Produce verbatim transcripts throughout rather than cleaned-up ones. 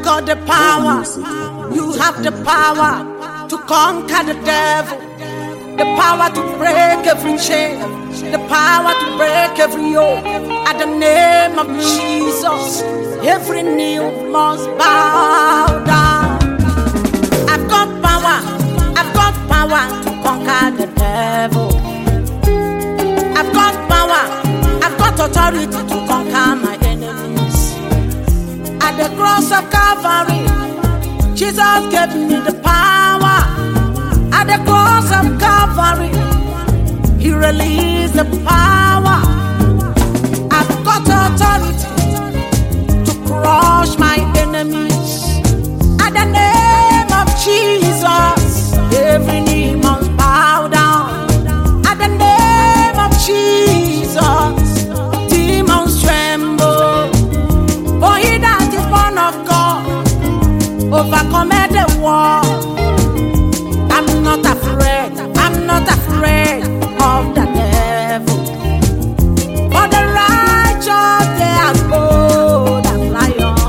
got the power. You have the power to conquer the devil. The power to break every chain. The power to break every yoke. At the name of Jesus, every knee must bow down. I've got power. I've got power to conquer the devil. I've got power. I've got authority to conquer my enemies. At the cross of Calvary, Jesus gave me the power. At the cross of Calvary, He released the power. I've got authority to crush my enemies. At the name of Jesus, every knee must bow down. At the name of Jesus, demons tremble. For he that is born of God overcometh the world. I'm not afraid, I'm not afraid of the devil. For the righteous they are bold as lion.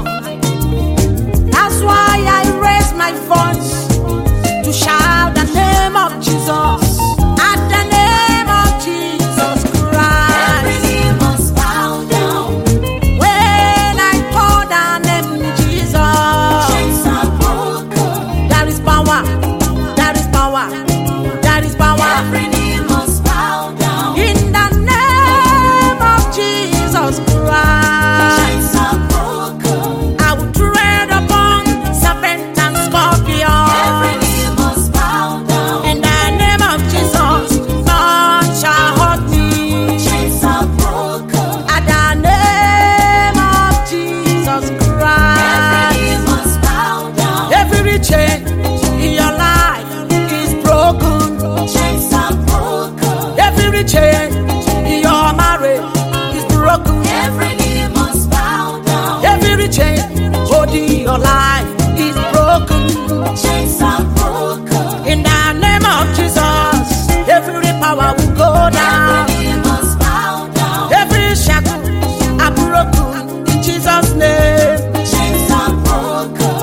That's why I raise my voice to shout the name of Jesus. At the name of Jesus Christ, every knee must bow down. when I call the name Jesus, Chains are broken. there is power, there is power, there is power. Every knee must bow down. In the name of Jesus Christ, Chains are broken. I will tread upon serpent and scorpion. Every knee must bow down. In the name of Jesus, none shall hurt me. Chains are broken. At the name of Jesus Every Christ, knee must bow down. every chain in your life is broken. Chains are broken. Every chain in your marriage is broken. Every knee must bow down. Every chain holding your life is broken. Chains are broken. In the name of Jesus, every power will go down. Every knee must bow down. Every shackle are broken in Jesus' name. Chains are broken.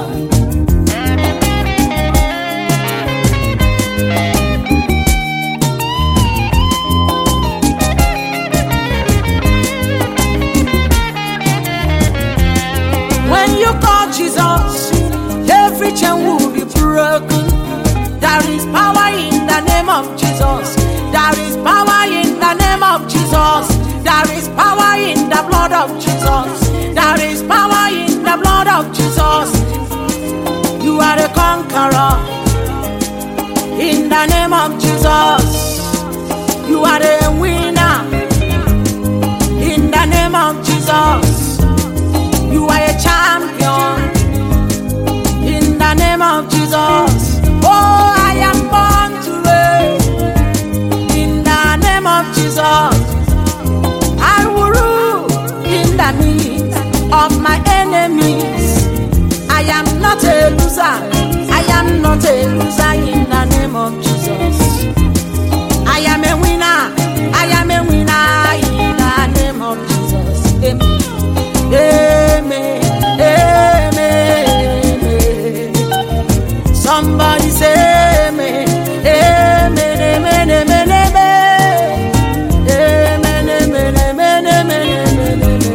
When you call Jesus, every chain will be broken. There is power in the name of Jesus. There is power in the name of Jesus. There is power in the blood of Jesus. There is power in the blood of Jesus. You are a conqueror in the name of Jesus. You are a winner in the name of Jesus. You are a champion in the name of Jesus. Oh, I am born to reign in the name of Jesus. I will rule in the midst of my enemies. I am not a loser. I am not a loser in the name of Jesus. I am a winner. I am a winner in the name of Jesus. Amen. Amen, amen, amen. Somebody say amen, amen, amen, amen, amen. Amen, amen, amen, amen, amen,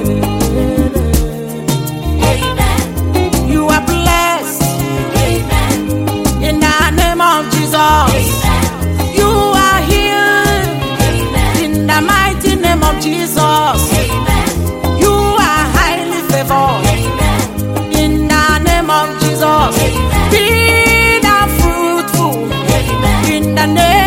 Amen. You are blessed Amen. in the name of Jesus. Amen. You are healed Amen. in the mighty name of Jesus. Amen. You are highly favored Amen. in the name of Jesus. Amen. Be thou fruitful Amen. in the name